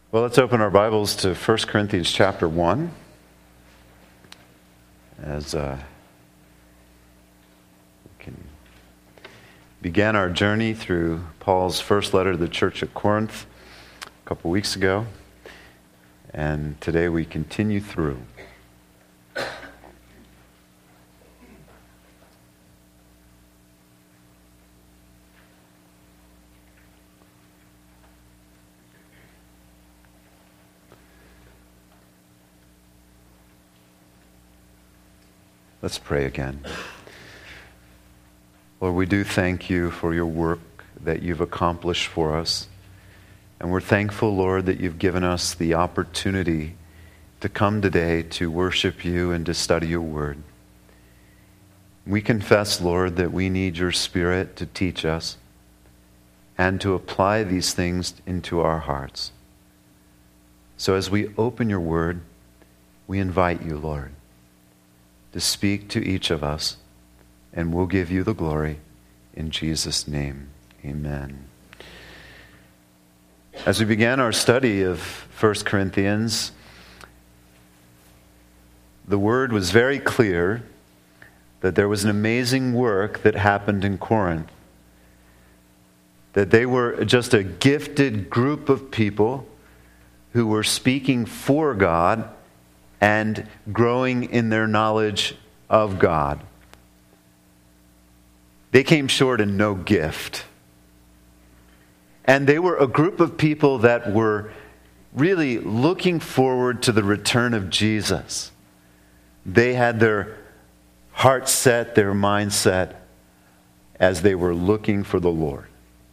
Well, let's open our Bibles to 1 Corinthians chapter 1 as we can begin our journey through Paul's first letter to the church at Corinth a couple weeks ago, and today we continue through. Let's pray again. Lord, we do thank you for your work that you've accomplished for us. And we're thankful, Lord, that you've given us the opportunity to come today to worship you and to study your word. We confess, Lord, that we need your Spirit to teach us and to apply these things into our hearts. So as we open your word, we invite you, Lord, to speak to each of us, and we'll give you the glory in Jesus' name. Amen. As we began our study of 1 Corinthians, the word was very clear that there was an amazing work that happened in Corinth. That they were just a gifted group of people who were speaking for God and growing in their knowledge of God. They came short in no gift. And they were a group of people that were really looking forward to the return of Jesus. They had their heart set, their mindset, as they were looking for the Lord.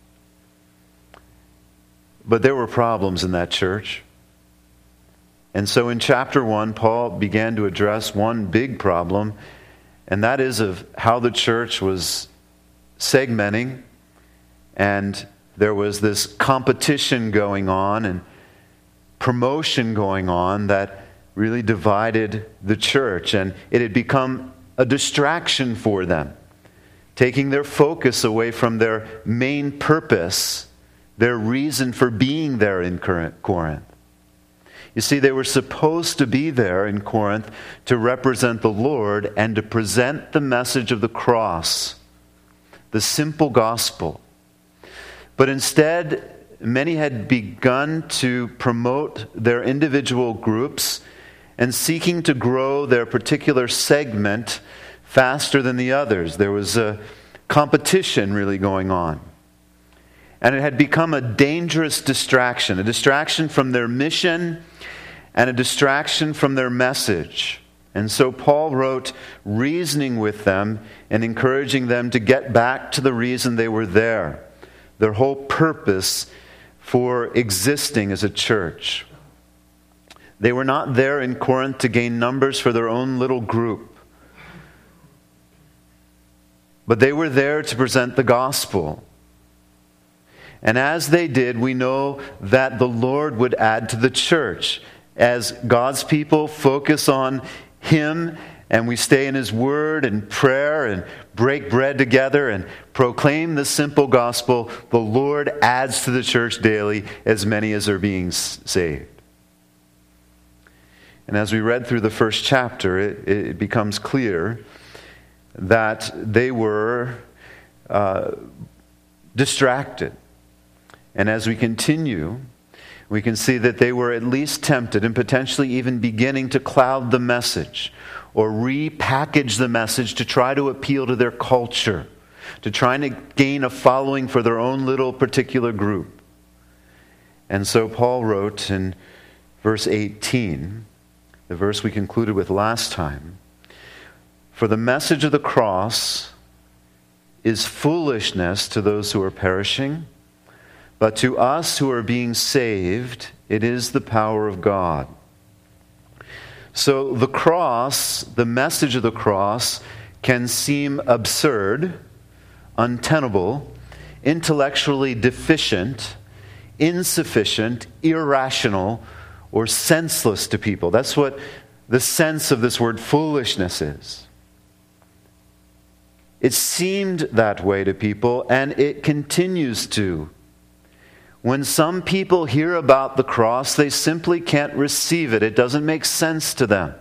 But there were problems in that church. And so in chapter 1, Paul began to address one big problem, and that is of how the church was segmenting, and there was this competition going on and promotion going on that really divided the church, and it had become a distraction for them, taking their focus away from their main purpose, their reason for being there in Corinth. You see, they were supposed to be there in Corinth to represent the Lord and to present the message of the cross, the simple gospel. But instead, many had begun to promote their individual groups and seeking to grow their particular segment faster than the others. There was a competition really going on. And it had become a dangerous distraction, a distraction from their mission and a distraction from their message. And so Paul wrote, reasoning with them and encouraging them to get back to the reason they were there, their whole purpose for existing as a church. They were not there in Corinth to gain numbers for their own little group, but they were there to present the gospel. And as they did, we know that the Lord would add to the church. As God's people focus on Him and we stay in His Word and prayer and break bread together and proclaim the simple gospel, the Lord adds to the church daily as many as are being saved. And as we read through the first chapter, it becomes clear that they were distracted. And as we continue, we can see that they were at least tempted and potentially even beginning to cloud the message or repackage the message to try to appeal to their culture, to try to gain a following for their own little particular group. And so Paul wrote in verse 18, the verse we concluded with last time, "For the message of the cross is foolishness to those who are perishing, but to us who are being saved, it is the power of God." So the cross, the message of the cross, can seem absurd, untenable, intellectually deficient, insufficient, irrational, or senseless to people. That's what the sense of this word foolishness is. It seemed that way to people, and it continues to. When some people hear about the cross, they simply can't receive it. It doesn't make sense to them.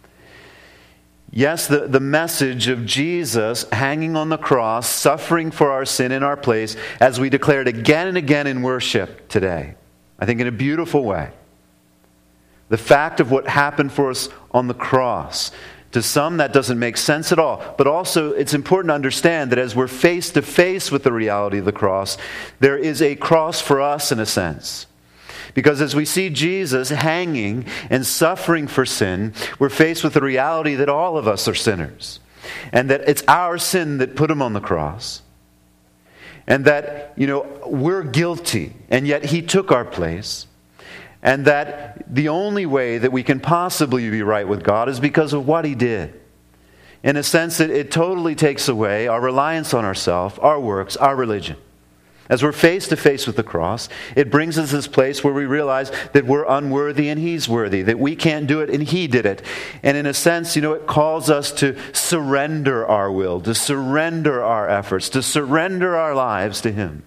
Yes, the message of Jesus hanging on the cross, suffering for our sin in our place, as we declare it again and again in worship today, I think in a beautiful way. The fact of what happened for us on the cross. To some, that doesn't make sense at all. But also, it's important to understand that as we're face to face with the reality of the cross, there is a cross for us in a sense. Because as we see Jesus hanging and suffering for sin, we're faced with the reality that all of us are sinners. And that it's our sin that put him on the cross. And that, we're guilty, and yet he took our place. And that the only way that we can possibly be right with God is because of what he did. In a sense, it totally takes away our reliance on ourselves, our works, our religion. As we're face to face with the cross, it brings us this place where we realize that we're unworthy and he's worthy, that we can't do it and he did it. And in a sense, it calls us to surrender our will, to surrender our efforts, to surrender our lives to him.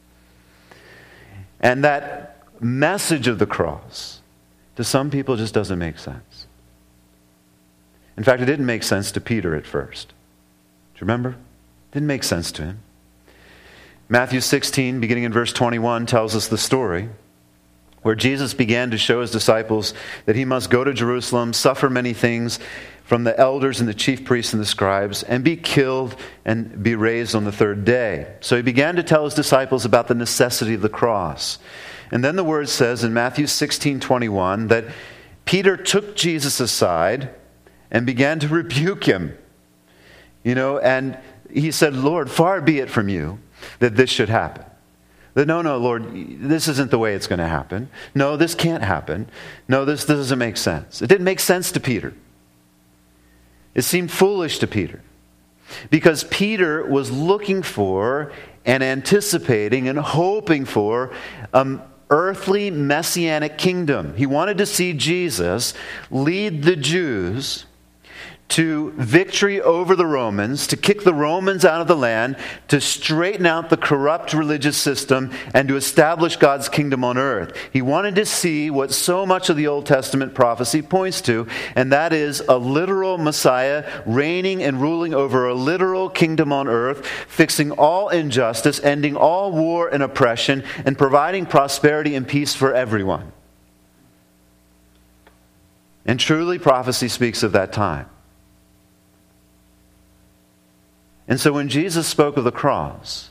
And that message of the cross to some people just doesn't make sense. In fact, it didn't make sense to Peter at first. Do you remember? It didn't make sense to him. Matthew 16, beginning in verse 21, tells us the story where Jesus began to show his disciples that he must go to Jerusalem, suffer many things from the elders and the chief priests and the scribes, and be killed and be raised on the third day. So he began to tell his disciples about the necessity of the cross. And then the word says in Matthew 16:21 that Peter took Jesus aside and began to rebuke him. And he said, "Lord, far be it from you that this should happen." That, no, Lord, this isn't the way it's going to happen. No, this can't happen. No, this doesn't make sense. It didn't make sense to Peter. It seemed foolish to Peter. Because Peter was looking for and anticipating and hoping for earthly messianic kingdom. He wanted to see Jesus lead the Jews to victory over the Romans, to kick the Romans out of the land, to straighten out the corrupt religious system, and to establish God's kingdom on earth. He wanted to see what so much of the Old Testament prophecy points to, and that is a literal Messiah reigning and ruling over a literal kingdom on earth, fixing all injustice, ending all war and oppression, and providing prosperity and peace for everyone. And truly, prophecy speaks of that time. And so when Jesus spoke of the cross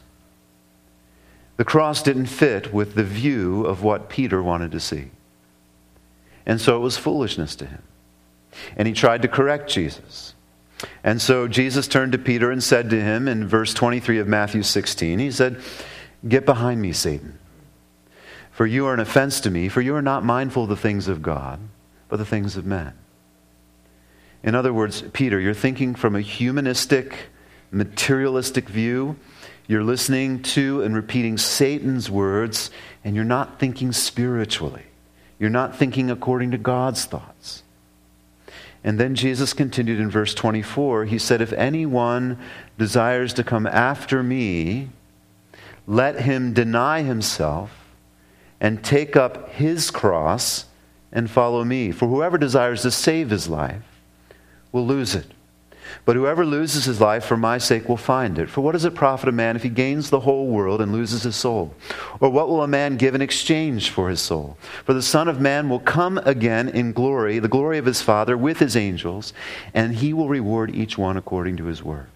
didn't fit with the view of what Peter wanted to see. And so it was foolishness to him. And he tried to correct Jesus. And so Jesus turned to Peter and said to him in verse 23 of Matthew 16, he said, "Get behind me, Satan. For you are an offense to me, for you are not mindful of the things of God, but the things of men." In other words, Peter, you're thinking from a humanistic, materialistic view. You're listening to and repeating Satan's words, and you're not thinking spiritually. You're not thinking according to God's thoughts. And then Jesus continued in verse 24. He said, "If anyone desires to come after me, let him deny himself and take up his cross and follow me. For whoever desires to save his life will lose it. But whoever loses his life for my sake will find it. For what does it profit a man if he gains the whole world and loses his soul? Or what will a man give in exchange for his soul? For the Son of Man will come again in glory, the glory of his Father, with his angels, and he will reward each one according to his works."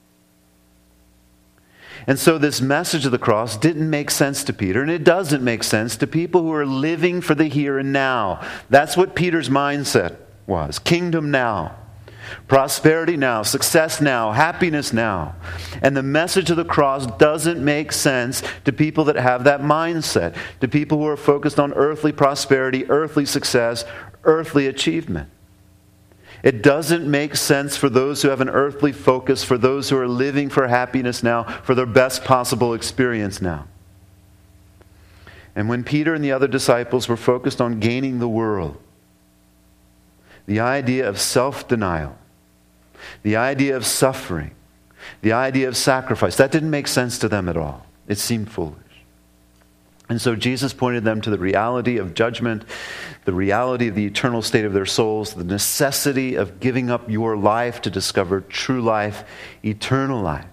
And so this message of the cross didn't make sense to Peter, and it doesn't make sense to people who are living for the here and now. That's what Peter's mindset was. Kingdom now. Prosperity now, success now, happiness now. And the message of the cross doesn't make sense to people that have that mindset, to people who are focused on earthly prosperity, earthly success, earthly achievement. It doesn't make sense for those who have an earthly focus, for those who are living for happiness now, for their best possible experience now. And when Peter and the other disciples were focused on gaining the world, the idea of self-denial, the idea of suffering, the idea of sacrifice, that didn't make sense to them at all. It seemed foolish. And so Jesus pointed them to the reality of judgment, the reality of the eternal state of their souls, the necessity of giving up your life to discover true life, eternal life.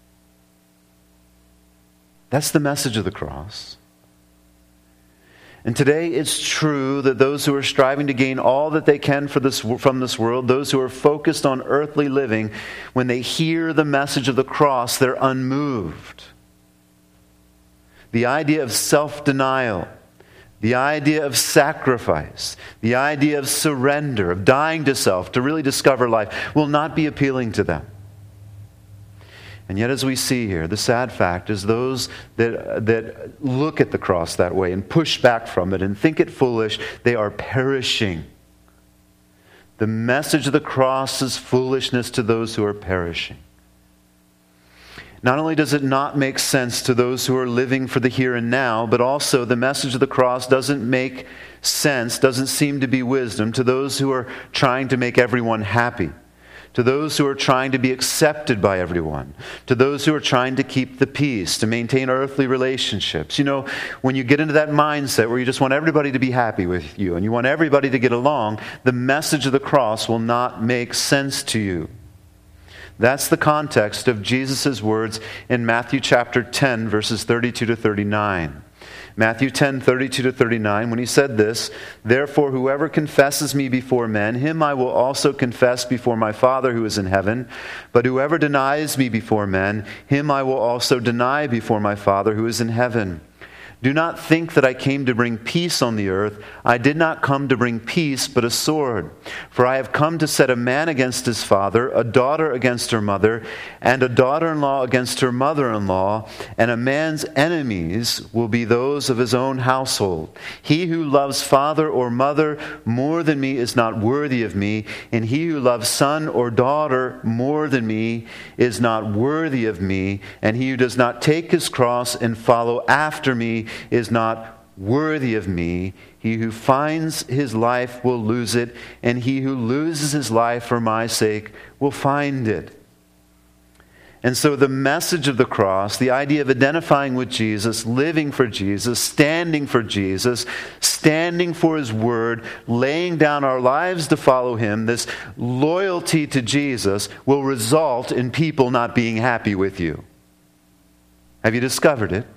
That's the message of the cross. And today it's true that those who are striving to gain all that they can from this world, those who are focused on earthly living, when they hear the message of the cross, they're unmoved. The idea of self-denial, the idea of sacrifice, the idea of surrender, of dying to self to really discover life will not be appealing to them. And yet, as we see here, the sad fact is those that look at the cross that way and push back from it and think it foolish, they are perishing. The message of the cross is foolishness to those who are perishing. Not only does it not make sense to those who are living for the here and now, but also the message of the cross doesn't make sense, doesn't seem to be wisdom to those who are trying to make everyone happy, to those who are trying to be accepted by everyone, to those who are trying to keep the peace, to maintain earthly relationships. You know, when you get into that mindset where you just want everybody to be happy with you and you want everybody to get along, the message of the cross will not make sense to you. That's the context of Jesus' words in Matthew chapter 10, verses 32 to 39. Matthew 10, 32 to 39, when he said this, "Therefore whoever confesses me before men, him I will also confess before my Father who is in heaven. But whoever denies me before men, him I will also deny before my Father who is in heaven. Do not think that I came to bring peace on the earth. I did not come to bring peace, but a sword. For I have come to set a man against his father, a daughter against her mother, and a daughter-in-law against her mother-in-law, and a man's enemies will be those of his own household. He who loves father or mother more than me is not worthy of me, and he who loves son or daughter more than me is not worthy of me, and he who does not take his cross and follow after me is not worthy of me. He who finds his life will lose it, and he who loses his life for my sake will find it." And so the message of the cross, the idea of identifying with Jesus, living for Jesus, standing for Jesus, standing for his word, laying down our lives to follow him, this loyalty to Jesus will result in people not being happy with you. Have you discovered it?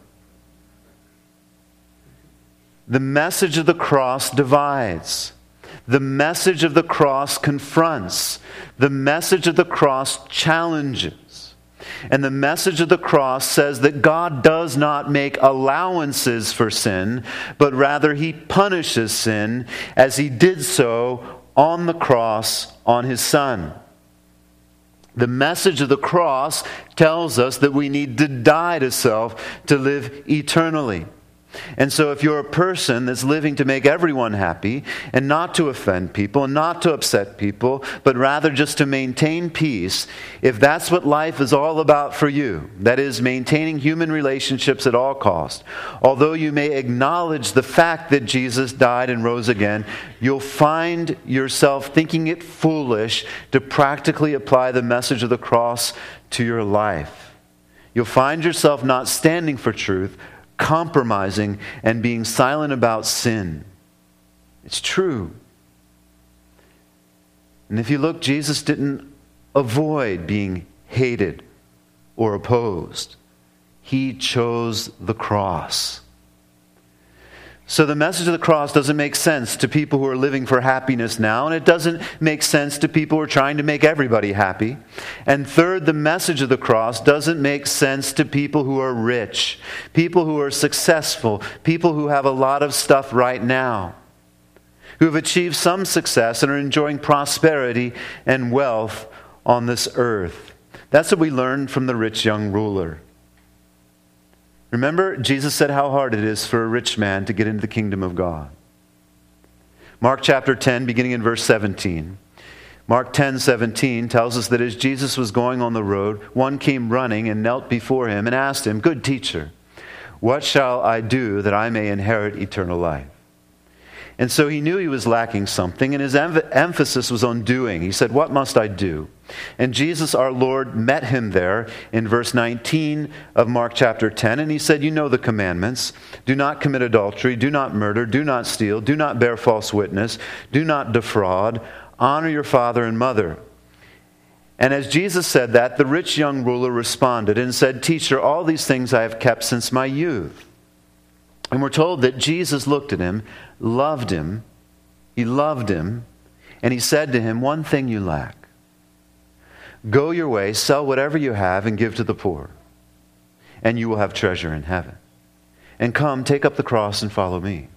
The message of the cross divides. The message of the cross confronts. The message of the cross challenges. And the message of the cross says that God does not make allowances for sin, but rather he punishes sin as he did so on the cross on his Son. The message of the cross tells us that we need to die to self to live eternally. And so if you're a person that's living to make everyone happy and not to offend people and not to upset people, but rather just to maintain peace, if that's what life is all about for you, that is maintaining human relationships at all costs, although you may acknowledge the fact that Jesus died and rose again, you'll find yourself thinking it foolish to practically apply the message of the cross to your life. You'll find yourself not standing for truth, compromising and being silent about sin. It's true. And if you look, Jesus didn't avoid being hated or opposed. He chose the cross. So the message of the cross doesn't make sense to people who are living for happiness now, and it doesn't make sense to people who are trying to make everybody happy. And third, the message of the cross doesn't make sense to people who are rich, people who are successful, people who have a lot of stuff right now, who have achieved some success and are enjoying prosperity and wealth on this earth. That's what we learned from the rich young ruler. Remember, Jesus said how hard it is for a rich man to get into the kingdom of God. Mark chapter 10, beginning in verse 17. Mark 10:17 tells us that as Jesus was going on the road, one came running and knelt before him and asked him, "Good teacher, what shall I do that I may inherit eternal life?" And so he knew he was lacking something, and his emphasis was on doing. He said, "What must I do?" And Jesus, our Lord, met him there in verse 19 of Mark chapter 10. And he said, you know the commandments. Do not commit adultery. Do not murder. Do not steal. Do not bear false witness. Do not defraud. Honor your father and mother. And as Jesus said that, the rich young ruler responded and said, Teacher, all these things I have kept since my youth. And we're told that Jesus looked at him, loved him. He loved him. And he said to him, one thing you lack. Go your way, sell whatever you have, and give to the poor, and you will have treasure in heaven. And come, take up the cross and follow me.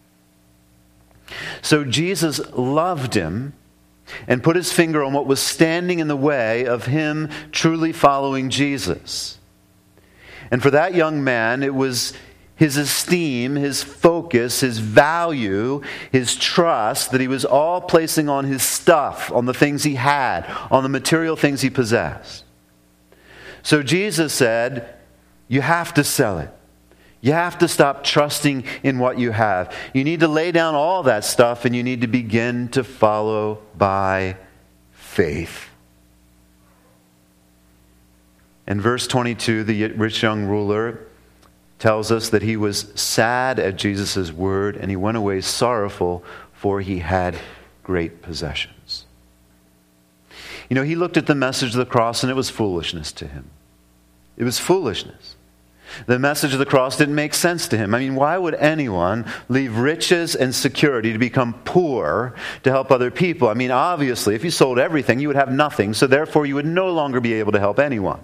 So Jesus loved him and put his finger on what was standing in the way of him truly following Jesus. And for that young man, it was his esteem, his focus, his value, his trust that he was all placing on his stuff, on the things he had, on the material things he possessed. So Jesus said, you have to sell it. You have to stop trusting in what you have. You need to lay down all that stuff and you need to begin to follow by faith. In verse 22, the rich young ruler tells us that he was sad at Jesus' word and he went away sorrowful, for he had great possessions. You know, he looked at the message of the cross and it was foolishness to him. It was foolishness. The message of the cross didn't make sense to him. I mean, why would anyone leave riches and security to become poor to help other people? I mean, obviously, if you sold everything, you would have nothing, so therefore you would no longer be able to help anyone.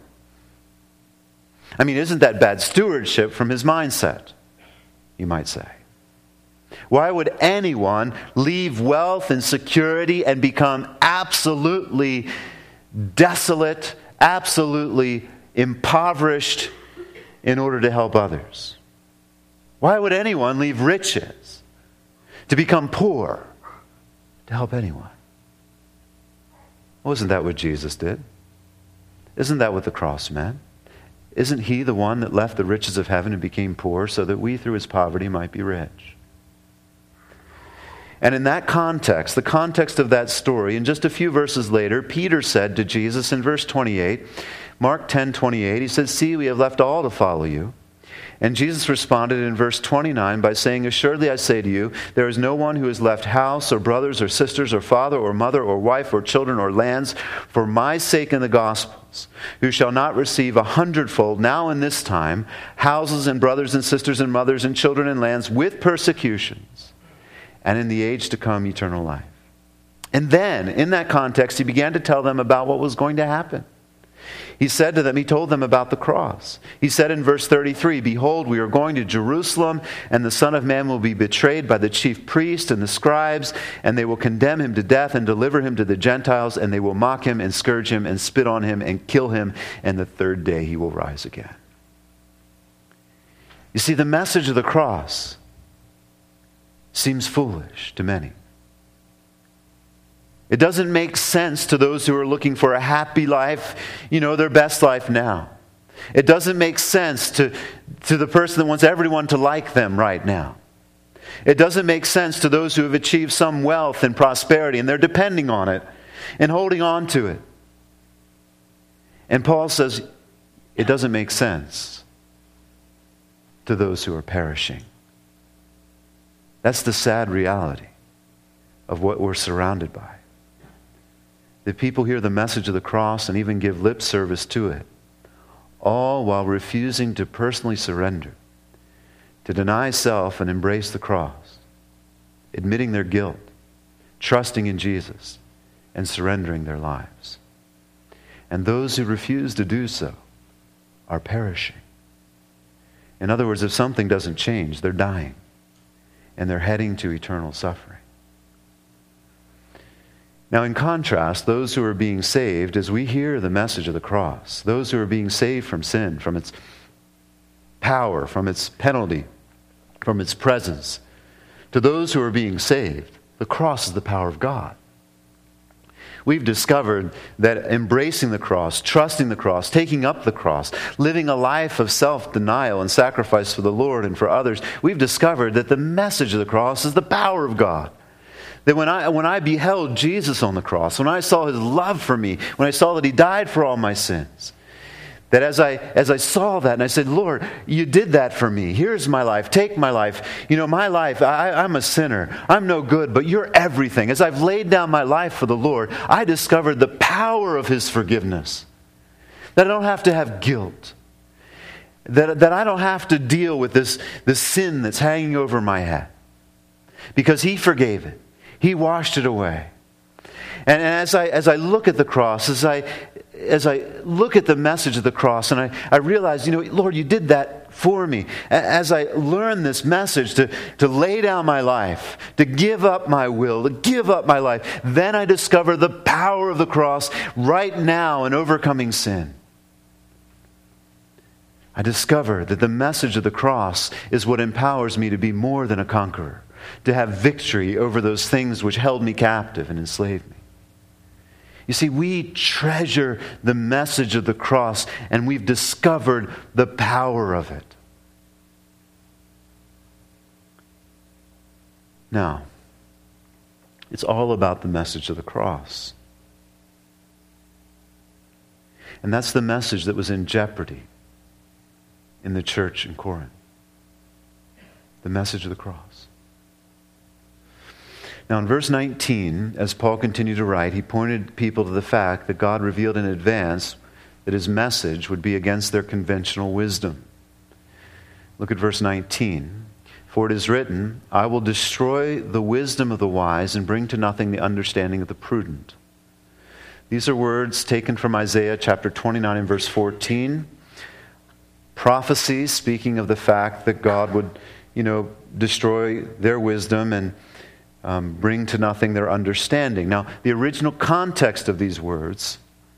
I mean, isn't that bad stewardship from his mindset, you might say? Why would anyone leave wealth and security and become absolutely desolate, absolutely impoverished in order to help others? Why would anyone leave riches to become poor to help anyone? Wasn't that what Jesus did? Isn't that what the cross meant? Isn't he the one that left the riches of heaven and became poor so that we through his poverty might be rich? And in that context, the context of that story, and just a few verses later, Peter said to Jesus in verse 28, Mark 10:28, he said, See, we have left all to follow you. And Jesus responded in verse 29 by saying, Assuredly I say to you, there is no one who has left house or brothers or sisters or father or mother or wife or children or lands for my sake in the Gospels, who shall not receive 100-fold now in this time, houses and brothers and sisters and mothers and children and lands with persecutions, and in the age to come eternal life. And then, in that context, he began to tell them about what was going to happen. He said to them, he told them about the cross. He said in verse 33, Behold, we are going to Jerusalem, and the Son of Man will be betrayed by the chief priests and the scribes, and they will condemn him to death and deliver him to the Gentiles, and they will mock him and scourge him and spit on him and kill him, and the third day he will rise again. You see, the message of the cross seems foolish to many. It doesn't make sense to those who are looking for a happy life, their best life now. It doesn't make sense to the person that wants everyone to like them right now. It doesn't make sense to those who have achieved some wealth and prosperity and they're depending on it and holding on to it. And Paul says it doesn't make sense to those who are perishing. That's the sad reality of what we're surrounded by. That people hear the message of the cross and even give lip service to it, all while refusing to personally surrender, to deny self and embrace the cross, admitting their guilt, trusting in Jesus, and surrendering their lives. And those who refuse to do so are perishing. In other words, if something doesn't change, they're dying, and they're heading to eternal suffering. Now, in contrast, those who are being saved, as we hear the message of the cross, those who are being saved from sin, from its power, from its penalty, from its presence, to those who are being saved, the cross is the power of God. We've discovered that embracing the cross, trusting the cross, taking up the cross, living a life of self-denial and sacrifice for the Lord and for others, we've discovered that the message of the cross is the power of God. that when I beheld Jesus on the cross, when I saw his love for me, when I saw that he died for all my sins, that as I saw that and I said, Lord, you did that for me. Here's my life. Take my life. My life, I'm a sinner. I'm no good, but you're everything. As I've laid down my life for the Lord, I discovered the power of his forgiveness. That I don't have to have guilt. That I don't have to deal with this sin that's hanging over my head. Because he forgave it. He washed it away. And as I look at the cross, as I look at the message of the cross, and I realize, Lord, you did that for me. As I learn this message to lay down my life, to give up my will, to give up my life, then I discover the power of the cross right now in overcoming sin. I discover that the message of the cross is what empowers me to be more than a conqueror, to have victory over those things which held me captive and enslaved me. You see, we treasure the message of the cross, and we've discovered the power of it. Now, it's all about the message of the cross. And that's the message that was in jeopardy in the church in Corinth. The message of the cross. Now in verse 19, as Paul continued to write, he pointed people to the fact that God revealed in advance that his message would be against their conventional wisdom. Look at verse 19. For it is written, I will destroy the wisdom of the wise and bring to nothing the understanding of the prudent. These are words taken from Isaiah chapter 29 and verse 14. Prophecy speaking of the fact that God would, destroy their wisdom and bring to nothing their understanding. Now, the original context of these words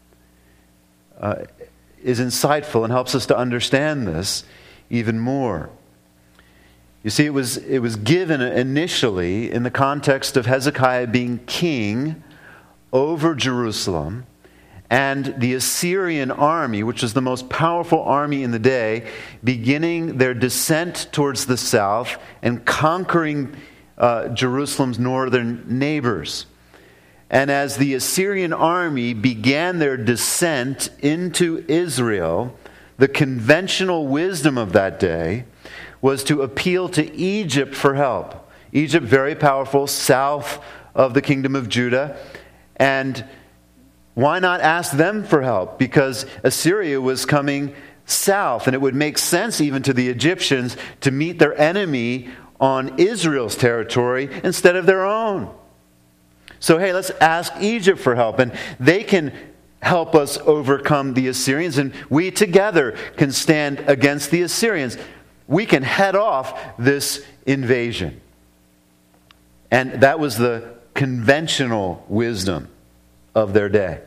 is insightful and helps us to understand this even more. You see, it was given initially in the context of Hezekiah being king over Jerusalem, and the Assyrian army, which was the most powerful army in the day, beginning their descent towards the south and conquering Jerusalem's northern neighbors. And as the Assyrian army began their descent into Israel, the conventional wisdom of that day was to appeal to Egypt for help. Egypt, very powerful, south of the kingdom of Judah. And why not ask them for help? Because Assyria was coming south, and it would make sense even to the Egyptians to meet their enemy on Israel's territory instead of their own. So hey, let's ask Egypt for help, and they can help us overcome the Assyrians, and we together can stand against the Assyrians. We can head off this invasion. And that was the conventional wisdom of their day.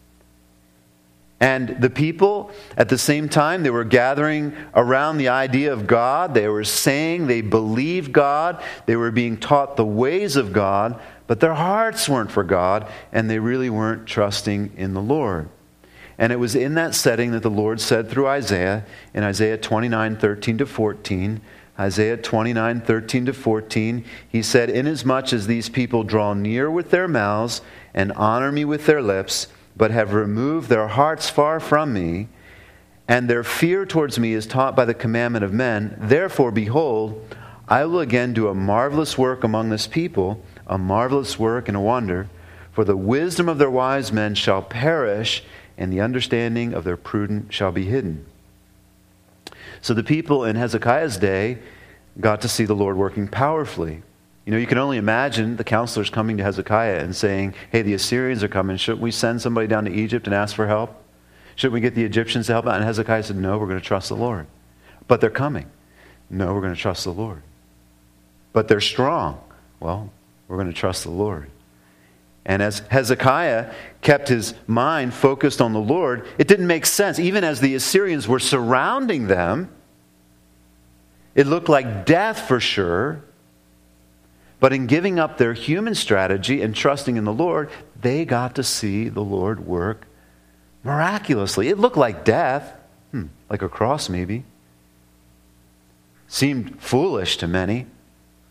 And the people, at the same time, they were gathering around the idea of God. They were saying they believed God. They were being taught the ways of God, but their hearts weren't for God, and they really weren't trusting in the Lord. And it was in that setting that the Lord said through Isaiah, in Isaiah 29:13-14, Isaiah 29:13-14, he said, Inasmuch as these people draw near with their mouths and honor me with their lips, but have removed their hearts far from me, and their fear towards me is taught by the commandment of men, therefore, behold, I will again do a marvelous work among this people, a marvelous work and a wonder, for the wisdom of their wise men shall perish, and the understanding of their prudent shall be hidden. So the people in Hezekiah's day got to see the Lord working powerfully. You can only imagine the counselors coming to Hezekiah and saying, hey, the Assyrians are coming. Shouldn't we send somebody down to Egypt and ask for help? Shouldn't we get the Egyptians to help out? And Hezekiah said, no, we're going to trust the Lord. But they're coming. No, we're going to trust the Lord. But they're strong. Well, we're going to trust the Lord. And as Hezekiah kept his mind focused on the Lord, it didn't make sense. Even as the Assyrians were surrounding them, it looked like death for sure. But in giving up their human strategy and trusting in the Lord, they got to see the Lord work miraculously. It looked like death, like a cross maybe. Seemed foolish to many.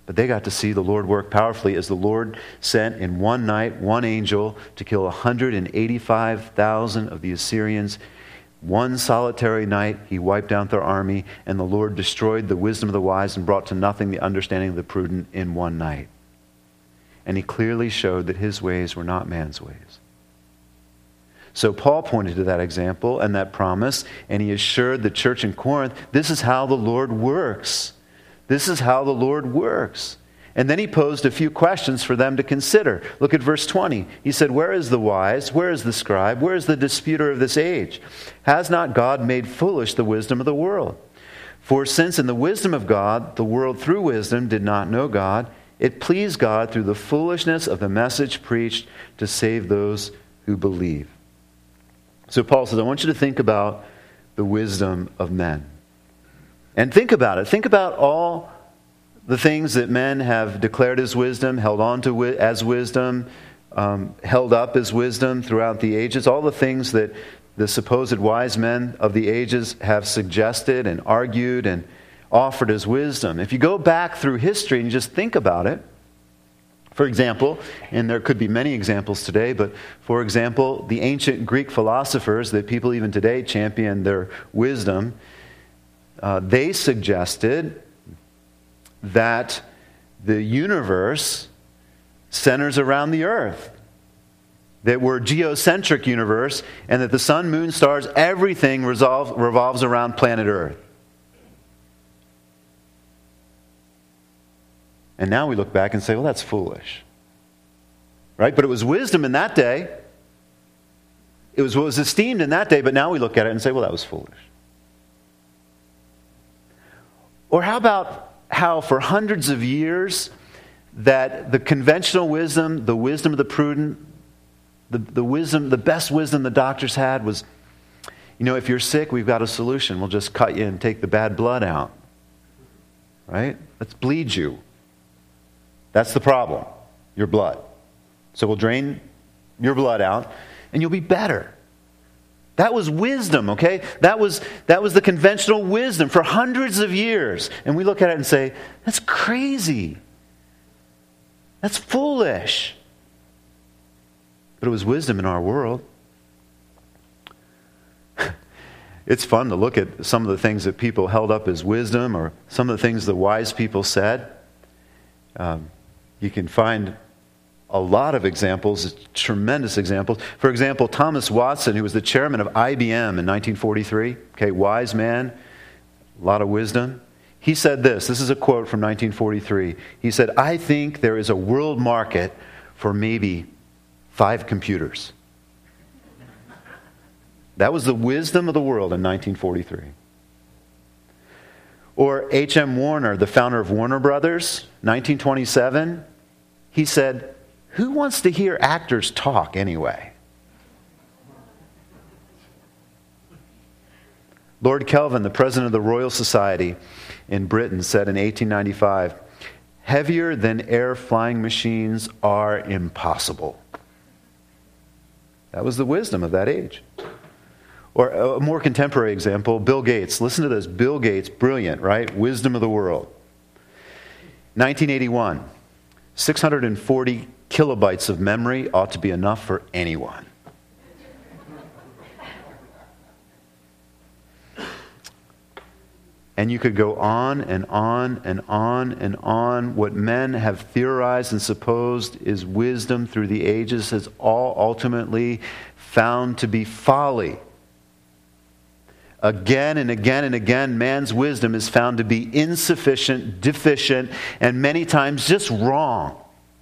But they got to see the Lord work powerfully as the Lord sent in one night one angel to kill 185,000 of the Assyrians. One solitary night, he wiped out their army, and the Lord destroyed the wisdom of the wise and brought to nothing the understanding of the prudent in one night. And he clearly showed that his ways were not man's ways. So Paul pointed to that example and that promise, and he assured the church in Corinth, this is how the Lord works. This is how the Lord works. And then he posed a few questions for them to consider. Look at verse 20. He said, where is the wise? Where is the scribe? Where is the disputer of this age? Has not God made foolish the wisdom of the world? For since in the wisdom of God, the world through wisdom did not know God, it pleased God through the foolishness of the message preached to save those who believe. So Paul says, I want you to think about the wisdom of men. And think about it. Think about all the things that men have declared as wisdom, held on to as wisdom, held up as wisdom throughout the ages. All the things that the supposed wise men of the ages have suggested and argued and offered as wisdom. If you go back through history and you just think about it, for example, and there could be many examples today, but for example, the ancient Greek philosophers that people even today champion their wisdom, they suggested that the universe centers around the earth, that we're a geocentric universe, and that the sun, moon, stars, everything revolves around planet Earth. And now we look back and say, well, that's foolish. Right? But it was wisdom in that day. It was what was esteemed in that day, but now we look at it and say, well, that was foolish. Or how about how for hundreds of years that the conventional wisdom, the wisdom of the prudent, the best wisdom the doctors had was, if you're sick, we've got a solution. We'll just cut you and take the bad blood out. Right? Let's bleed you. That's the problem, your blood. So we'll drain your blood out and you'll be better. That was wisdom, okay? That was the conventional wisdom for hundreds of years. And we look at it and say, that's crazy. That's foolish. But it was wisdom in our world. It's fun to look at some of the things that people held up as wisdom or some of the things the wise people said. You can find a lot of examples, tremendous examples. For example, Thomas Watson, who was the chairman of IBM in 1943, okay, wise man, a lot of wisdom. He said this. This is a quote from 1943. He said, I think there is a world market for maybe 5 computers. That was the wisdom of the world in 1943. Or H.M. Warner, the founder of Warner Brothers, 1927, he said, who wants to hear actors talk anyway? Lord Kelvin, the president of the Royal Society in Britain, said in 1895, heavier than air flying machines are impossible. That was the wisdom of that age. Or a more contemporary example, Bill Gates. Listen to this. Bill Gates, brilliant, right? Wisdom of the world. 1981, 640 kilobytes of memory ought to be enough for anyone. And you could go on and on and on and on. What men have theorized and supposed is wisdom through the ages has all ultimately found to be folly. Again and again and again, man's wisdom is found to be insufficient, deficient, and many times just wrong.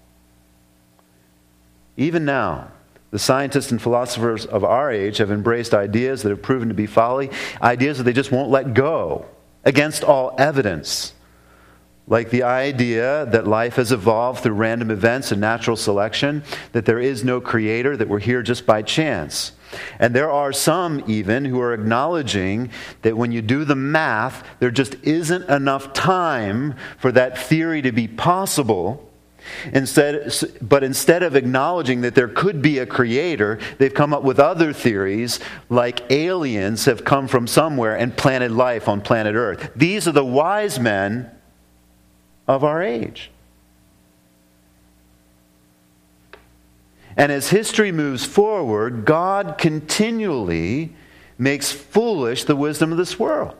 Even now, the scientists and philosophers of our age have embraced ideas that have proven to be folly, ideas that they just won't let go, against all evidence. Like the idea that life has evolved through random events and natural selection, that there is no creator, that we're here just by chance. And there are some even who are acknowledging that when you do the math, there just isn't enough time for that theory to be possible. But instead of acknowledging that there could be a creator, they've come up with other theories, like aliens have come from somewhere and planted life on planet Earth. These are the wise men of our age. And as history moves forward, God continually makes foolish the wisdom of this world.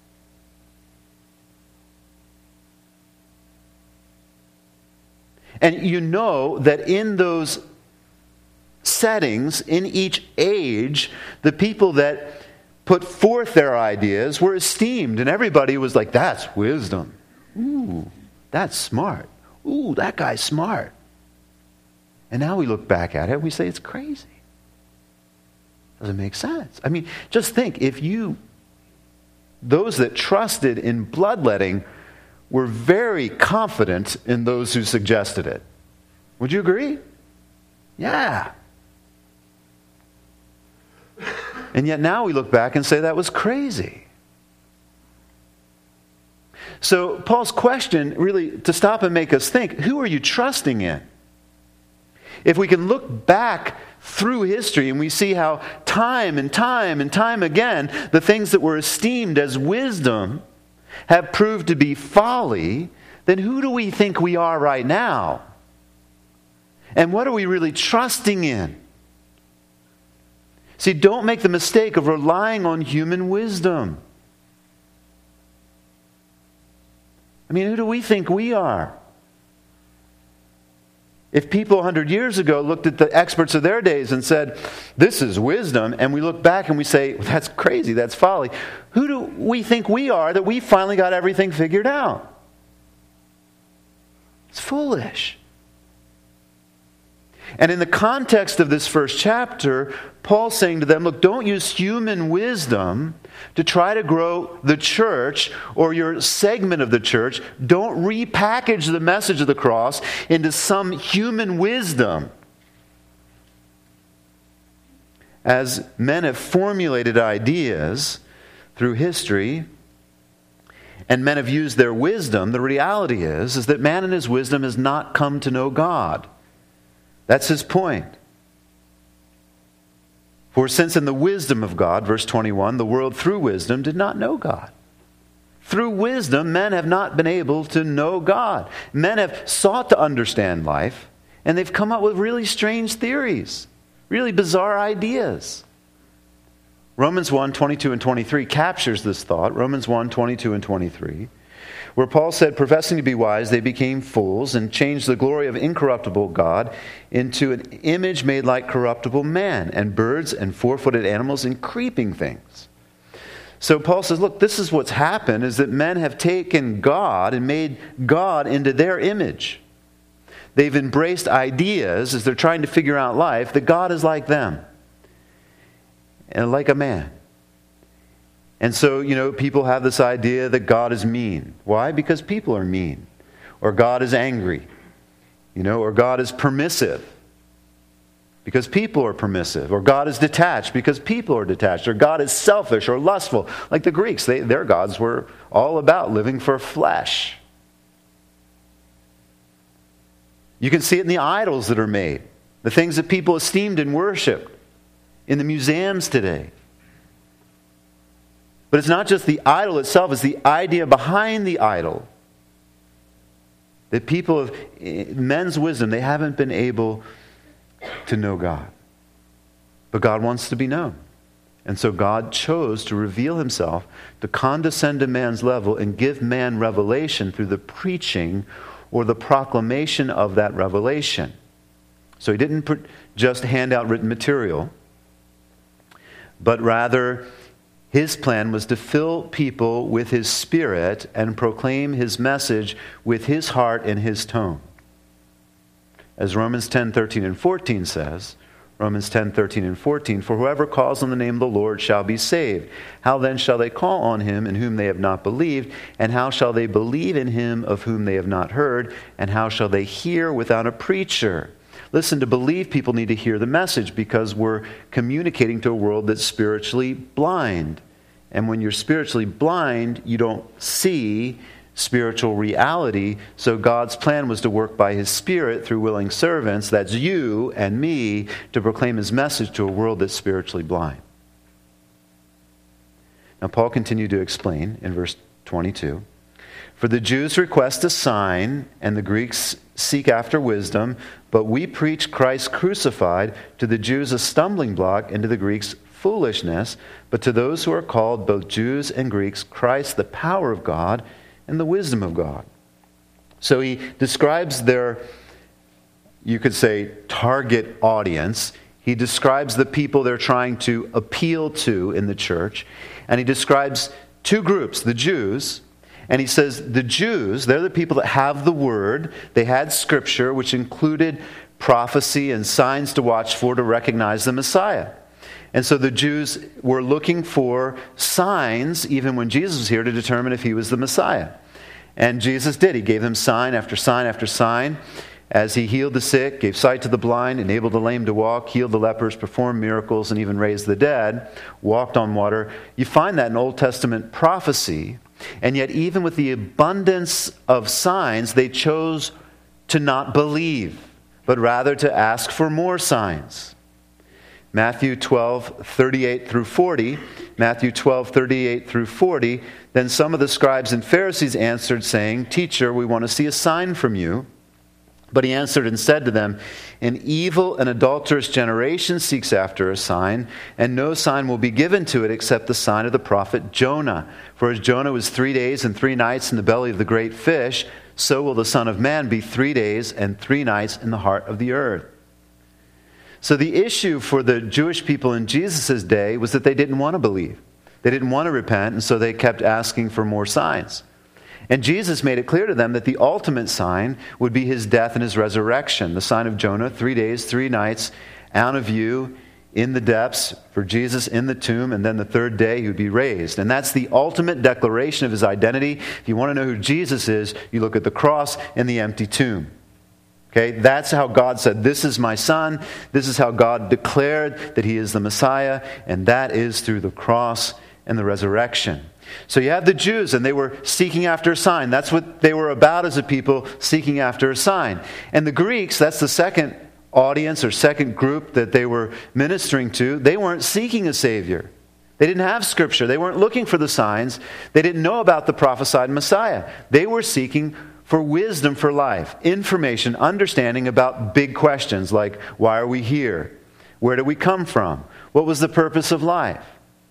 And you know that in those settings, in each age, the people that put forth their ideas were esteemed, and everybody was like, that's wisdom. Ooh, that's smart. Ooh, that guy's smart. And now we look back at it, we say it's crazy. Doesn't make sense. I mean, just think, those that trusted in bloodletting were very confident in those who suggested it. Would you agree? Yeah. And yet now we look back and say that was crazy. So Paul's question, really, to stop and make us think, who are you trusting in? If we can look back through history and we see how time and time and time again, the things that were esteemed as wisdom have proved to be folly, then who do we think we are right now? And what are we really trusting in? See, don't make the mistake of relying on human wisdom. I mean, who do we think we are? If people 100 years ago looked at the experts of their days and said, this is wisdom, and we look back and we say, that's crazy, that's folly, who do we think we are that we finally got everything figured out? It's foolish. And in the context of this first chapter, Paul's saying to them, look, don't use human wisdom to try to grow the church or your segment of the church. Don't repackage the message of the cross into some human wisdom. As men have formulated ideas through history, and men have used their wisdom, the reality is that man in his wisdom has not come to know God. That's his point. For since in the wisdom of God, verse 21, the world through wisdom did not know God. Through wisdom, men have not been able to know God. Men have sought to understand life, and they've come up with really strange theories, really bizarre ideas. Romans 1, 22 and 23 captures this thought. Romans 1, 22 and 23. Where Paul said, professing to be wise, they became fools and changed the glory of incorruptible God into an image made like corruptible man and birds and four-footed animals and creeping things. So Paul says, look, this is what's happened, is that men have taken God and made God into their image. They've embraced ideas as they're trying to figure out life that God is like them and like a man. And so, people have this idea that God is mean. Why? Because people are mean. Or God is angry. Or God is permissive. Because people are permissive. Or God is detached because people are detached. Or God is selfish or lustful. Like the Greeks, their gods were all about living for flesh. You can see it in the idols that are made. The things that people esteemed and worshiped in the museums today. But it's not just the idol itself, it's the idea behind the idol. That people of men's wisdom, they haven't been able to know God. But God wants to be known. And so God chose to reveal himself, to condescend to man's level and give man revelation through the preaching or the proclamation of that revelation. So he didn't just hand out written material, but rather his plan was to fill people with his spirit and proclaim his message with his heart and his tone. As Romans 10:13 and 14 says, Romans 10:13 and 14, for whoever calls on the name of the Lord shall be saved. How then shall they call on him in whom they have not believed? And how shall they believe in him of whom they have not heard? And how shall they hear without a preacher? Listen, to believe, people need to hear the message because we're communicating to a world that's spiritually blind. And when you're spiritually blind, you don't see spiritual reality. So God's plan was to work by his Spirit through willing servants, that's you and me, to proclaim his message to a world that's spiritually blind. Now Paul continued to explain in verse 22. For the Jews request a sign, and the Greeks seek after wisdom, but we preach Christ crucified, to the Jews a stumbling block, and to the Greeks foolishness, but to those who are called, both Jews and Greeks, Christ the power of God and the wisdom of God. So he describes their, you could say, target audience. He describes the people they're trying to appeal to in the church. And he describes two groups, the Jews. And he says the Jews, they're the people that have the Word. They had Scripture, which included prophecy and signs to watch for to recognize the Messiah. And so the Jews were looking for signs, even when Jesus was here, to determine if he was the Messiah. And Jesus did. He gave them sign after sign after sign as he healed the sick, gave sight to the blind, enabled the lame to walk, healed the lepers, performed miracles, and even raised the dead, walked on water. You find that in Old Testament prophecy. And yet, even with the abundance of signs, they chose to not believe, but rather to ask for more signs. Matthew 12:38 through 40. Matthew 12:38 through 40. Then some of the scribes and Pharisees answered, saying, Teacher, we want to see a sign from you. But he answered and said to them, An evil and adulterous generation seeks after a sign, and no sign will be given to it except the sign of the prophet Jonah. For as Jonah was 3 days and 3 nights in the belly of the great fish, so will the Son of Man be 3 days and 3 nights in the heart of the earth. So the issue for the Jewish people in Jesus' day was that they didn't want to believe. They didn't want to repent, and so they kept asking for more signs. And Jesus made it clear to them that the ultimate sign would be his death and his resurrection. The sign of Jonah, 3 days, 3 nights, out of view, in the depths, for Jesus in the tomb, and then the third day he would be raised. And that's the ultimate declaration of his identity. If you want to know who Jesus is, you look at the cross and the empty tomb. Okay, that's how God said, this is my son. This is how God declared that he is the Messiah, and that is through the cross and the resurrection. So you have the Jews, and they were seeking after a sign. That's what they were about as a people, seeking after a sign. And the Greeks, that's the second audience or second group that they were ministering to. They weren't seeking a Savior. They didn't have Scripture. They weren't looking for the signs. They didn't know about the prophesied Messiah. They were seeking for wisdom for life, information, understanding about big questions like, why are we here? Where do we come from? What was the purpose of life?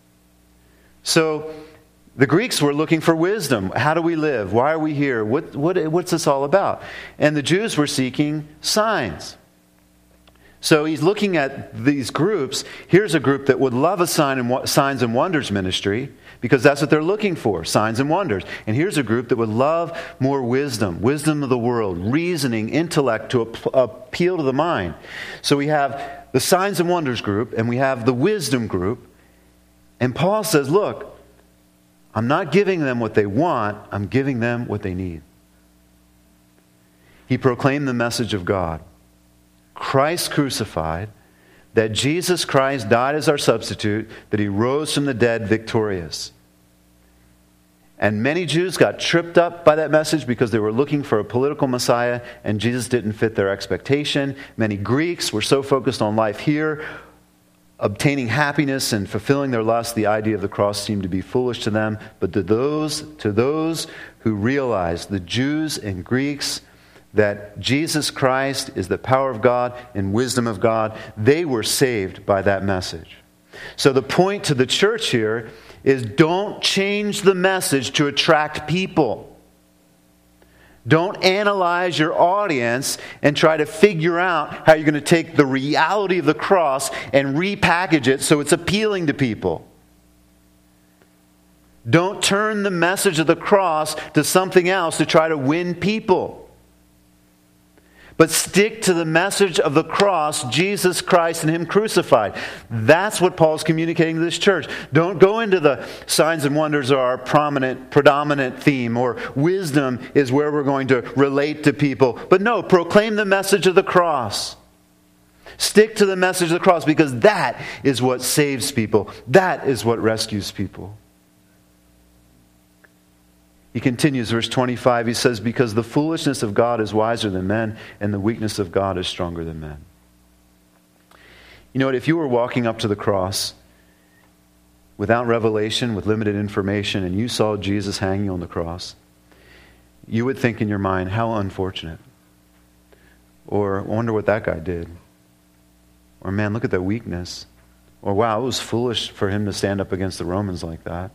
So the Greeks were looking for wisdom. How do we live? Why are we here? What's this all about? And the Jews were seeking signs. So he's looking at these groups. Here's a group that would love a signs and wonders ministry because that's what they're looking for, signs and wonders. And here's a group that would love more wisdom, wisdom of the world, reasoning, intellect to appeal to the mind. So we have the signs and wonders group and we have the wisdom group. And Paul says, look, I'm not giving them what they want, I'm giving them what they need. He proclaimed the message of God. Christ crucified, that Jesus Christ died as our substitute, that he rose from the dead victorious. And many Jews got tripped up by that message because they were looking for a political Messiah and Jesus didn't fit their expectation. Many Greeks were so focused on life here, obtaining happiness and fulfilling their lust, the idea of the cross seemed to be foolish to them. But to those who realized, the Jews and Greeks, that Jesus Christ is the power of God and wisdom of God, they were saved by that message. So the point to the church here is don't change the message to attract people. Don't analyze your audience and try to figure out how you're going to take the reality of the cross and repackage it so it's appealing to people. Don't turn the message of the cross to something else to try to win people. But stick to the message of the cross, Jesus Christ and him crucified. That's what Paul's communicating to this church. Don't go into the signs and wonders are our predominant theme, or wisdom is where we're going to relate to people. But no, proclaim the message of the cross. Stick to the message of the cross because that is what saves people. That is what rescues people. He continues, verse 25, he says, because the foolishness of God is wiser than men, and the weakness of God is stronger than men. You know what, if you were walking up to the cross without revelation, with limited information, and you saw Jesus hanging on the cross, you would think in your mind, how unfortunate. Or, I wonder what that guy did. Or, man, look at that weakness. Or, wow, it was foolish for him to stand up against the Romans like that.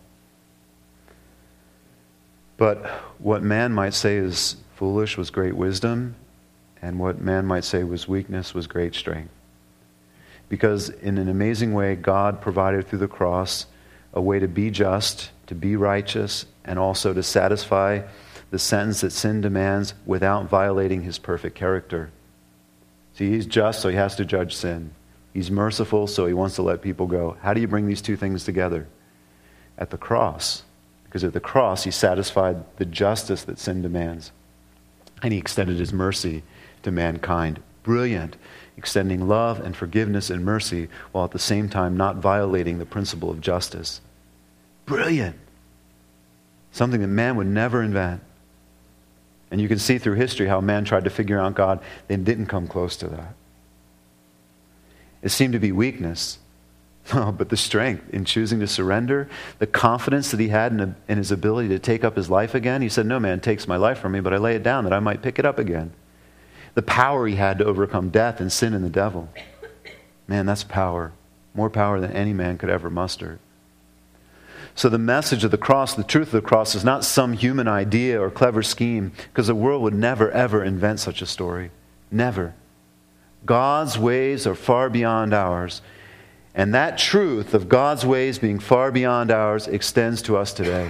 But what man might say is foolish was great wisdom, and what man might say was weakness was great strength. Because in an amazing way, God provided through the cross a way to be just, to be righteous, and also to satisfy the sentence that sin demands without violating his perfect character. See, he's just, so he has to judge sin. He's merciful, so he wants to let people go. How do you bring these two things together? At the cross. Because at the cross, he satisfied the justice that sin demands. And he extended his mercy to mankind. Brilliant. Extending love and forgiveness and mercy while at the same time not violating the principle of justice. Brilliant. Something that man would never invent. And you can see through history how man tried to figure out God and didn't come close to that. It seemed to be weakness. But the strength in choosing to surrender, the confidence that he had in his ability to take up his life again. He said, no man takes my life from me, but I lay it down that I might pick it up again. The power he had to overcome death and sin and the devil. Man, that's power. More power than any man could ever muster. So the message of the cross, the truth of the cross, is not some human idea or clever scheme, because the world would never, ever invent such a story. Never. God's ways are far beyond ours. And that truth of God's ways being far beyond ours extends to us today.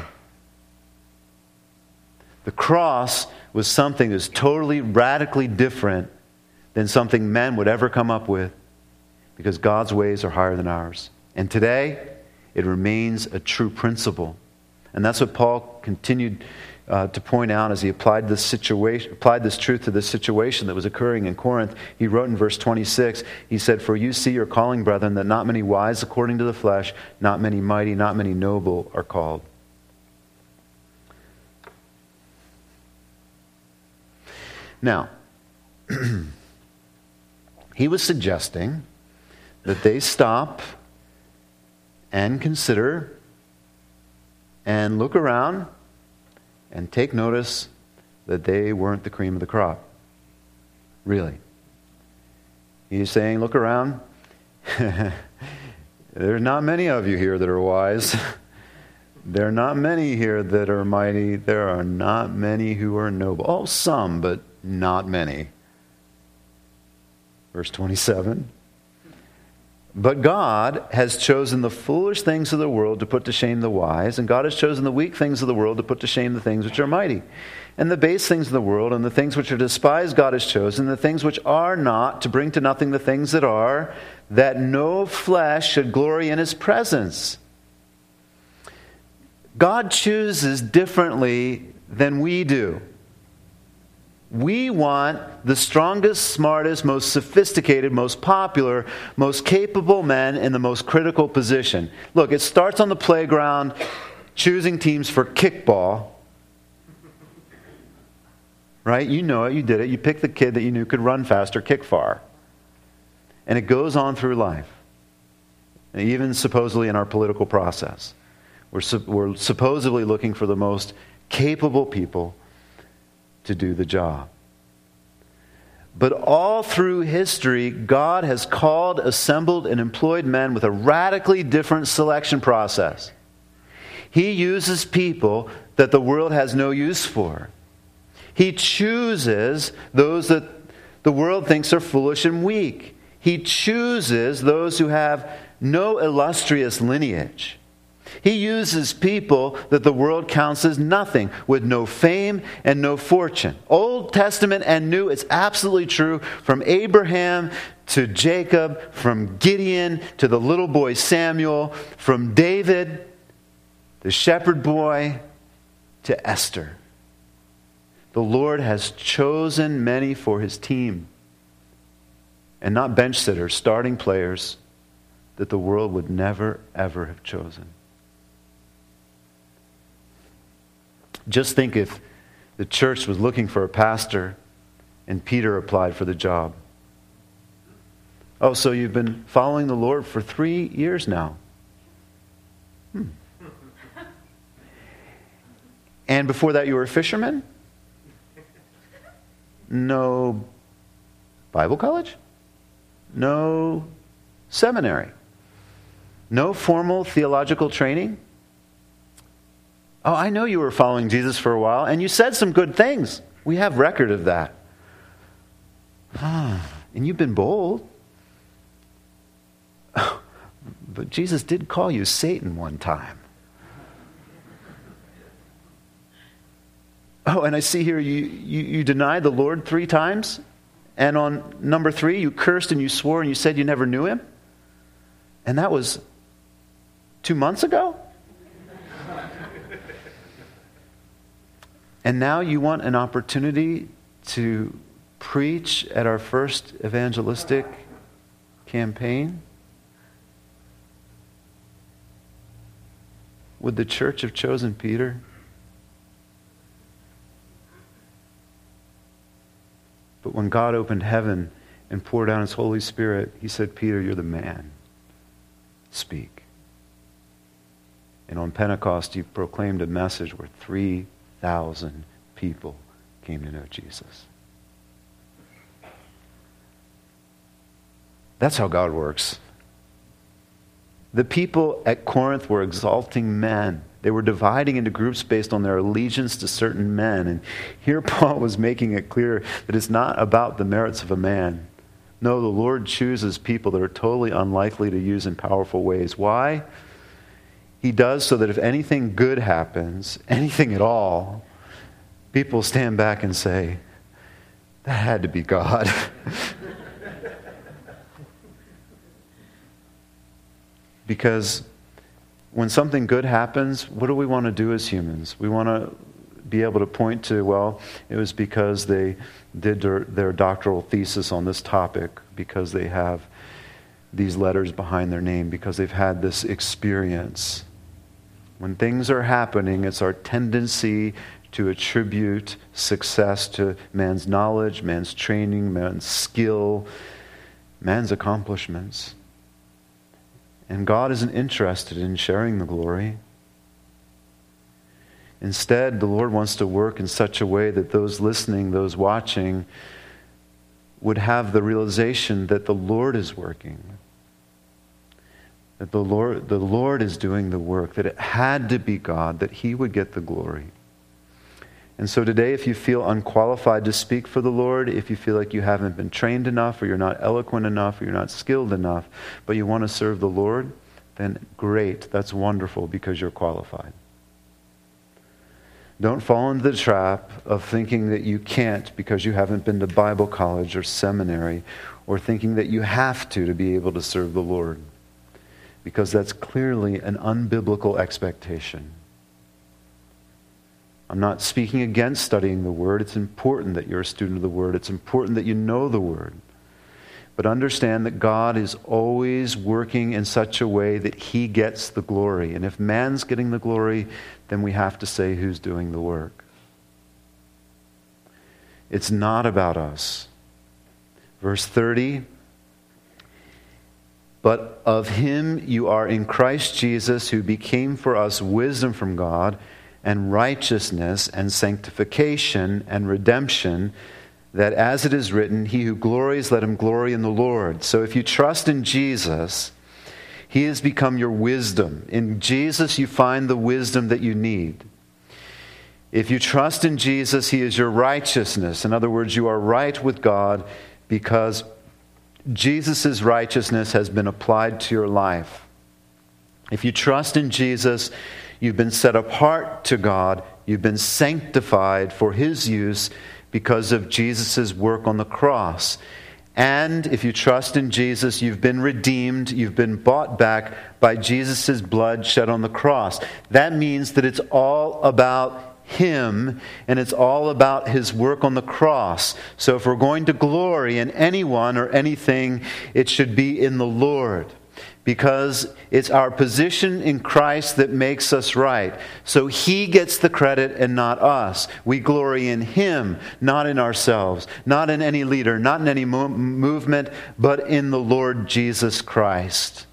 The cross was something that's totally, radically different than something men would ever come up with, because God's ways are higher than ours. And today, it remains a true principle. And that's what Paul continued to point out as he applied this truth to this situation that was occurring in Corinth. He wrote in verse 26, he said, "For you see your calling, brethren, that not many wise according to the flesh, not many mighty, not many noble are called." Now, he was suggesting that they stop and consider and look around and take notice that they weren't the cream of the crop. Really. He's saying, look around. There's not many of you here that are wise. There are not many here that are mighty. There are not many who are noble. Oh, some, but not many. Verse 27. But God has chosen the foolish things of the world to put to shame the wise, and God has chosen the weak things of the world to put to shame the things which are mighty. And the base things of the world and the things which are despised God has chosen, the things which are not, to bring to nothing the things that are, that no flesh should glory in his presence. God chooses differently than we do. We want the strongest, smartest, most sophisticated, most popular, most capable men in the most critical position. Look, it starts on the playground, choosing teams for kickball. Right? You know it, you did it. You picked the kid that you knew could run fast or kick far. And it goes on through life. And even supposedly in our political process. We're supposedly looking for the most capable people to do the job. But all through history, God has called, assembled, and employed men with a radically different selection process. He uses people that the world has no use for. He chooses those that the world thinks are foolish and weak. He chooses those who have no illustrious lineage. He uses people that the world counts as nothing, with no fame and no fortune. Old Testament and New, it's absolutely true. From Abraham to Jacob, from Gideon to the little boy Samuel, from David, the shepherd boy, to Esther. The Lord has chosen many for his team. And not bench sitters, starting players that the world would never, ever have chosen. Just think if the church was looking for a pastor and Peter applied for the job. Oh, so you've been following the Lord for 3 years now. And before that you were a fisherman? no Bible college, no seminary, no formal theological training. Oh, I know you were following Jesus for a while, and you said some good things. We have record of that. And you've been bold. But Jesus did call you Satan one time. Oh, and I see here you denied the Lord 3 times. And on number 3, you cursed and you swore and you said you never knew him. And that was 2 months ago? And now you want an opportunity to preach at our first evangelistic campaign? Would the church have chosen Peter? But when God opened heaven and poured down his Holy Spirit, he said, Peter, you're the man. Speak. And on Pentecost, he proclaimed a message where 3,000 people came to know Jesus. That's how God works. The people at Corinth were exalting men. They were dividing into groups based on their allegiance to certain men. And here Paul was making it clear that it's not about the merits of a man. No, the Lord chooses people that are totally unlikely to use in powerful ways. Why? He does so that if anything good happens, anything at all, people stand back and say, that had to be God. Because when something good happens, what do we want to do as humans? We want to be able to point to, well, it was because they did their doctoral thesis on this topic, because they have these letters behind their name, because they've had this experience. When things are happening, it's our tendency to attribute success to man's knowledge, man's training, man's skill, man's accomplishments. And God isn't interested in sharing the glory. Instead, the Lord wants to work in such a way that those listening, those watching, would have the realization that the Lord is working. That the Lord is doing the work, that it had to be God, that he would get the glory. And so today, if you feel unqualified to speak for the Lord, if you feel like you haven't been trained enough, or you're not eloquent enough, or you're not skilled enough, but you want to serve the Lord, then great, that's wonderful, because you're qualified. Don't fall into the trap of thinking that you can't because you haven't been to Bible college or seminary, or thinking that you have to be able to serve the Lord, because that's clearly an unbiblical expectation. I'm not speaking against studying the Word. It's important that you're a student of the Word. It's important that you know the Word. But understand that God is always working in such a way that he gets the glory. And if man's getting the glory, then we have to say who's doing the work. It's not about us. Verse 30, but of him you are in Christ Jesus, who became for us wisdom from God, and righteousness and sanctification and redemption, that as it is written, he who glories, let him glory in the Lord. So if you trust in Jesus, he has become your wisdom. In Jesus you find the wisdom that you need. If you trust in Jesus, he is your righteousness. In other words, you are right with God because Jesus' righteousness has been applied to your life. If you trust in Jesus, you've been set apart to God. You've been sanctified for his use because of Jesus' work on the cross. And if you trust in Jesus, you've been redeemed. You've been bought back by Jesus' blood shed on the cross. That means that it's all about him, and it's all about his work on the cross. So if we're going to glory in anyone or anything, it should be in the Lord, because it's our position in Christ that makes us right. So he gets the credit and not us. We glory in him, not in ourselves, not in any leader, not in any movement, but in the Lord Jesus Christ.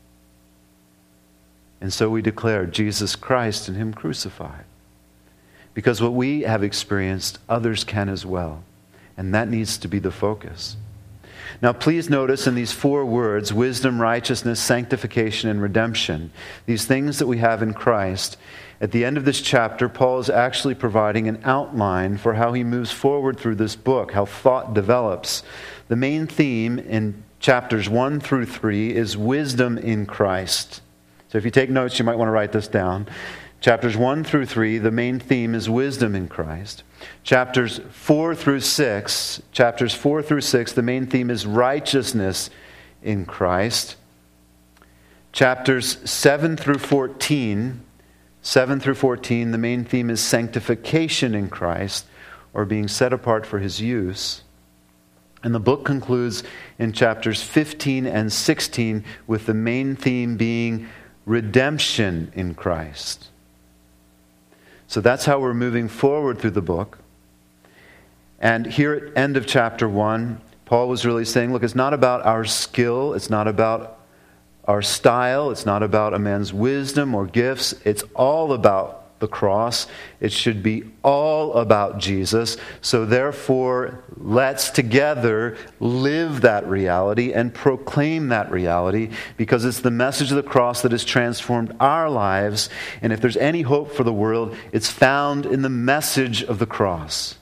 And so we declare Jesus Christ and him crucified. Because what we have experienced, others can as well. And that needs to be the focus. Now, please notice in these 4 words, wisdom, righteousness, sanctification, and redemption, these things that we have in Christ, at the end of this chapter, Paul is actually providing an outline for how he moves forward through this book, how thought develops. The main theme in chapters 1 through 3 is wisdom in Christ. So if you take notes, you might want to write this down. Chapters 1 through 3, the main theme is wisdom in Christ. Chapters 4 through 6, the main theme is righteousness in Christ. Chapters 7 through 14, the main theme is sanctification in Christ, or being set apart for His use. And the book concludes in chapters 15 and 16 with the main theme being redemption in Christ. So that's how we're moving forward through the book. And here at the end of chapter 1, Paul was really saying, look, it's not about our skill, it's not about our style, it's not about a man's wisdom or gifts, it's all about the cross. It should be all about Jesus. So therefore, let's together live that reality and proclaim that reality, because it's the message of the cross that has transformed our lives. And if there's any hope for the world, it's found in the message of the cross.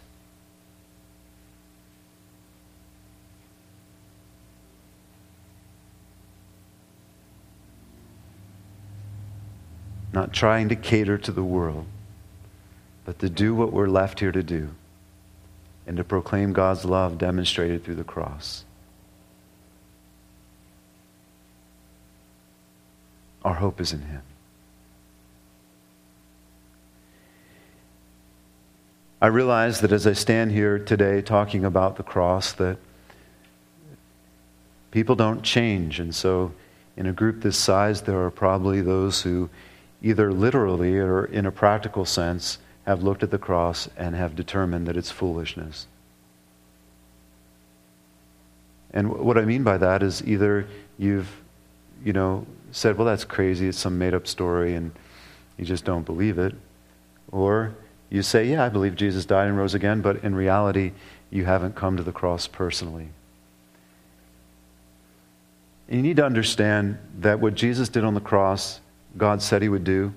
Not trying to cater to the world, but to do what we're left here to do, and to proclaim God's love demonstrated through the cross. Our hope is in Him. I realize that as I stand here today talking about the cross, that people don't change, and so in a group this size, there are probably those who either literally or in a practical sense have looked at the cross and have determined that it's foolishness. And what I mean by that is either you've, said, well, that's crazy, it's some made-up story, and you just don't believe it. Or you say, yeah, I believe Jesus died and rose again, but in reality, you haven't come to the cross personally. And you need to understand that what Jesus did on the cross, God said He would do.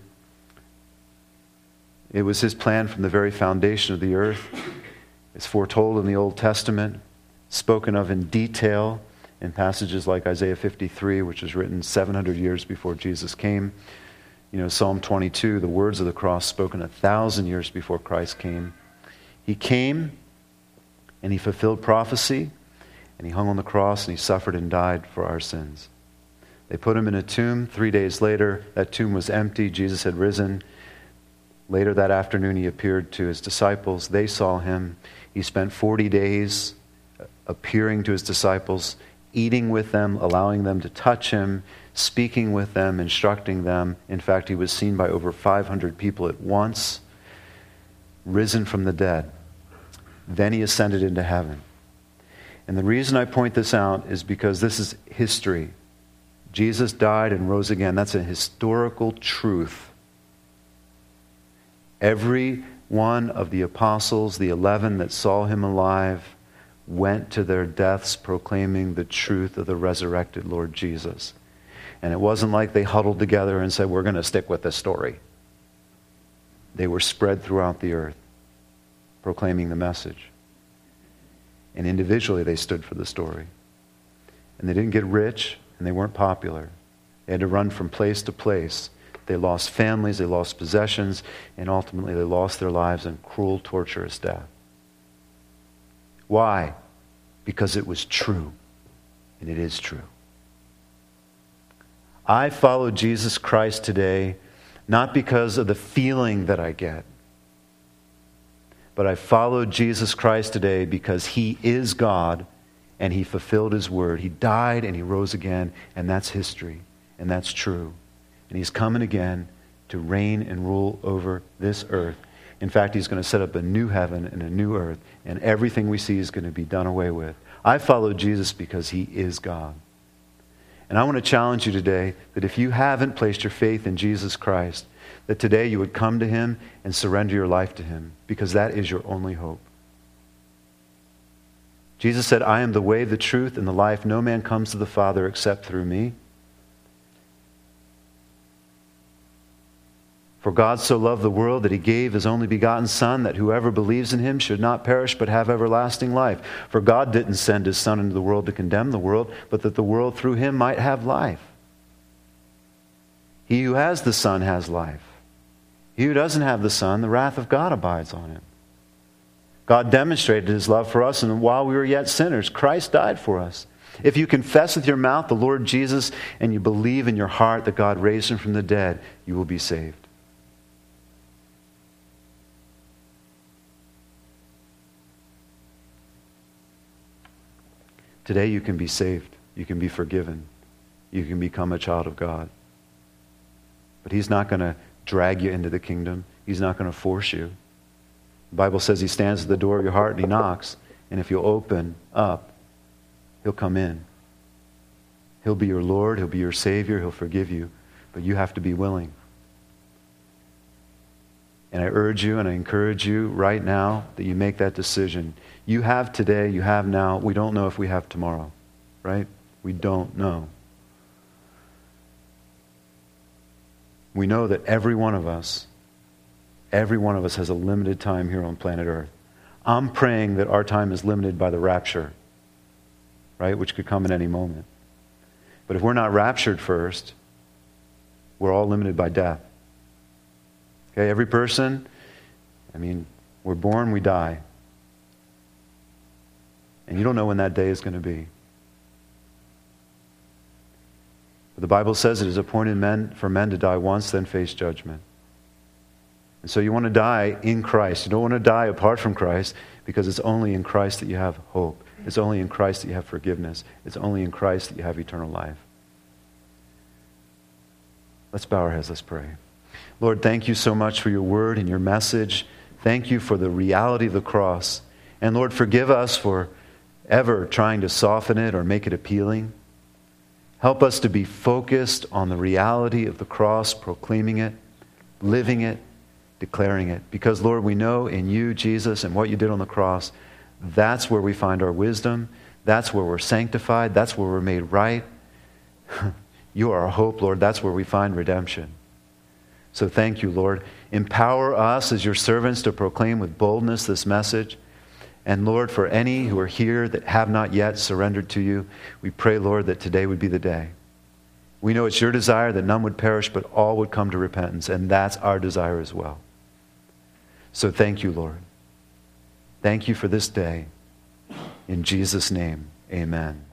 It was His plan from the very foundation of the earth. It's foretold in the Old Testament, spoken of in detail in passages like Isaiah 53, which was written 700 years before Jesus came. Psalm 22, the words of the cross spoken 1,000 years before Christ came. He came and He fulfilled prophecy, and He hung on the cross and He suffered and died for our sins. They put Him in a tomb. 3 days later, that tomb was empty. Jesus had risen. Later that afternoon, He appeared to His disciples. They saw Him. He spent 40 days appearing to His disciples, eating with them, allowing them to touch Him, speaking with them, instructing them. In fact, He was seen by over 500 people at once, risen from the dead. Then He ascended into heaven. And the reason I point this out is because this is history. Jesus died and rose again. That's a historical truth. Every one of the apostles, the 11 that saw Him alive, went to their deaths proclaiming the truth of the resurrected Lord Jesus. And it wasn't like they huddled together and said, we're going to stick with this story. They were spread throughout the earth, proclaiming the message. And individually they stood for the story. And they didn't get rich, and they weren't popular. They had to run from place to place. They lost families, they lost possessions, and ultimately they lost their lives in cruel, torturous death. Why? Because it was true, and it is true. I follow Jesus Christ today not because of the feeling that I get, but I follow Jesus Christ today because He is God and He fulfilled His word. He died and He rose again, and that's history, and that's true. And He's coming again to reign and rule over this earth. In fact, He's going to set up a new heaven and a new earth, and everything we see is going to be done away with. I follow Jesus because He is God. And I want to challenge you today that if you haven't placed your faith in Jesus Christ, that today you would come to him and surrender your life to him, because that is your only hope. Jesus said, I am the way, the truth, and the life. No man comes to the Father except through me. For God so loved the world that he gave his only begotten Son, that whoever believes in him should not perish but have everlasting life. For God didn't send his Son into the world to condemn the world, but that the world through him might have life. He who has the Son has life. He who doesn't have the Son, the wrath of God abides on him. God demonstrated his love for us, and while we were yet sinners, Christ died for us. If you confess with your mouth the Lord Jesus and you believe in your heart that God raised him from the dead, you will be saved. Today you can be saved. You can be forgiven. You can become a child of God. But he's not going to drag you into the kingdom. He's not going to force you. The Bible says he stands at the door of your heart and he knocks. And if you'll open up, he'll come in. He'll be your Lord. He'll be your Savior. He'll forgive you. But you have to be willing. And I urge you and I encourage you right now that you make that decision. You have today, you have now. We don't know if we have tomorrow, right? We don't know. We know that every one of us has a limited time here on planet Earth. I'm praying that our time is limited by the rapture, right? Which could come at any moment. But if we're not raptured first, we're all limited by death. Okay, every person, we're born, we die. And you don't know when that day is going to be. But the Bible says it is appointed for men to die once, then face judgment. And so you want to die in Christ. You don't want to die apart from Christ, because it's only in Christ that you have hope. It's only in Christ that you have forgiveness. It's only in Christ that you have eternal life. Let's bow our heads. Let's pray. Lord, thank you so much for your word and your message. Thank you for the reality of the cross. And Lord, forgive us for ever trying to soften it or make it appealing. Help us to be focused on the reality of the cross, proclaiming it, living it, declaring it. Because, Lord, we know in you, Jesus, and what you did on the cross, that's where we find our wisdom. That's where we're sanctified. That's where we're made right. You are our hope, Lord. That's where we find redemption. So thank you, Lord. Empower us as your servants to proclaim with boldness this message. And Lord, for any who are here that have not yet surrendered to you, we pray, Lord, that today would be the day. We know it's your desire that none would perish, but all would come to repentance. And that's our desire as well. So thank you, Lord. Thank you for this day. In Jesus' name, amen.